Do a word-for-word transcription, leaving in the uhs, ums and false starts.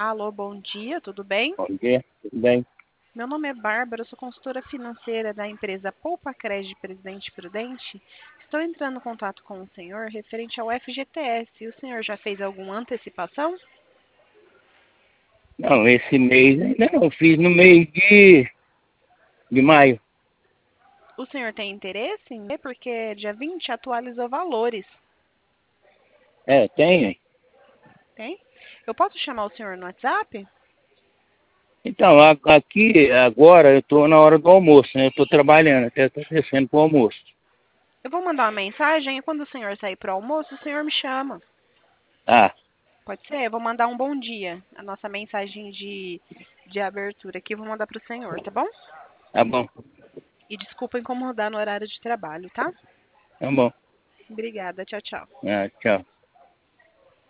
Alô, bom dia, tudo bem? Bom dia, tudo bem? Meu nome é Bárbara, eu sou consultora financeira da empresa Poupa Crédito Presidente Prudente. Estou entrando em contato com o senhor referente ao F G T S. O senhor já fez alguma antecipação? Não, esse mês ainda não, fiz no mês de, de maio. O senhor tem interesse em ver? Porque dia vinte atualizou valores, É, tem. tem? Eu posso chamar o senhor no WhatsApp? Então, a- aqui agora eu estou na hora do almoço, né? Eu estou trabalhando, até estou descendo para o almoço. Eu vou mandar uma mensagem e quando o senhor sair para o almoço, o senhor me chama. Ah, Pode ser? Eu vou mandar um bom dia. A nossa mensagem de, de abertura aqui, eu vou mandar para o senhor, tá bom? tá bom, E desculpa incomodar no horário de trabalho, tá? tá bom. Obrigada. Tchau, tchau. Ah, tchau.